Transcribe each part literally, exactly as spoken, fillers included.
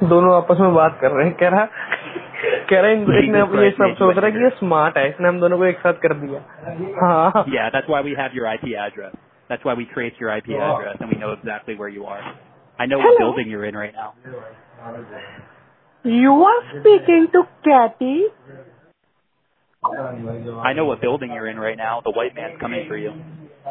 दोनों आपस में बात कर रहे हैं। कह रहा कह रहा है एक ने ये सब सोच रहा है कि ये स्मार्ट है, इसने हम दोनों को एक साथ कर दिया। हाँ। Yeah, that's why we have your I P address. That's why we trace your I P address and we know exactly where you are. I know what Hello. building you're in right now. You are speaking to Kathy. I know what building you're in right now. The white man's coming for you.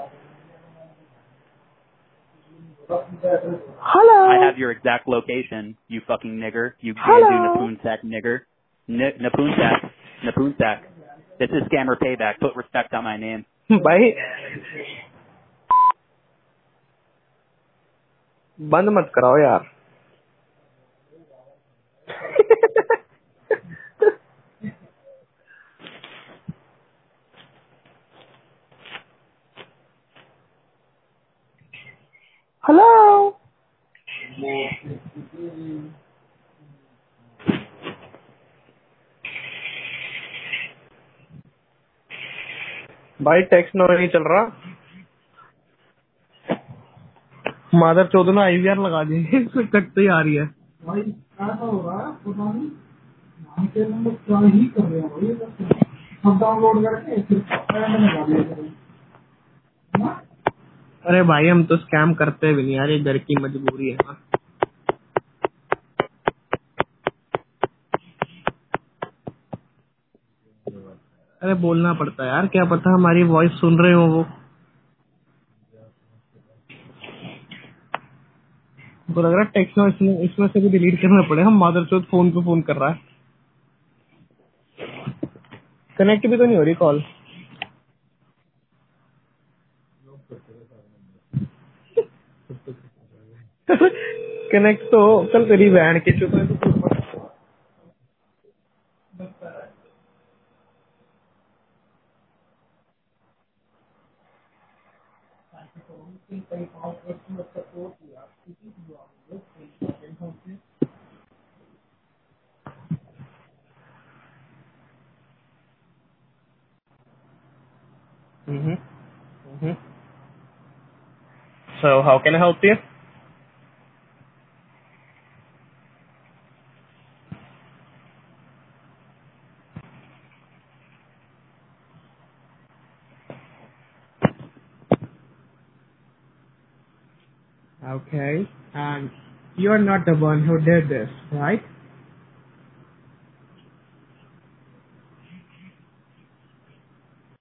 Hello. I have your exact location, you fucking nigger. You Hello. Gandu Napoonsack nigger. N- Napoonsack. Napoonsack. This is scammer payback. Put respect on my name. भाई बंद मत कराओ यार। Hello भाई, text नहीं चल रहा। मादर चौदह ना आईवीआर लगा दी। इसमें कटते ही आ रही है। भाई क्या हो रहा है पता नहीं, हम लोग क्या ही कर रहे हैं भाई। हम डाउनलोड करके फिर लगा दिया। अरे भाई हम तो स्कैम करते भी नहीं यार, ये घर की मजबूरी है ना। अरे बोलना पड़ता है यार, क्या पता हमारी वॉइस सुन रहे हो वो। तो लग रहा है टेक्स्ट में इसमें, इसमें से भी डिलीट करना पड़ेगा। हम मादर चौथ फोन पे फोन कर रहा है। कनेक्ट भी तो नहीं हो रही कॉल। कनेक्ट तो हो, कल तेरी बहन के चुप है तो। Mhm. Mhm. So how can I help you? Okay. And you are not the one who did this, right?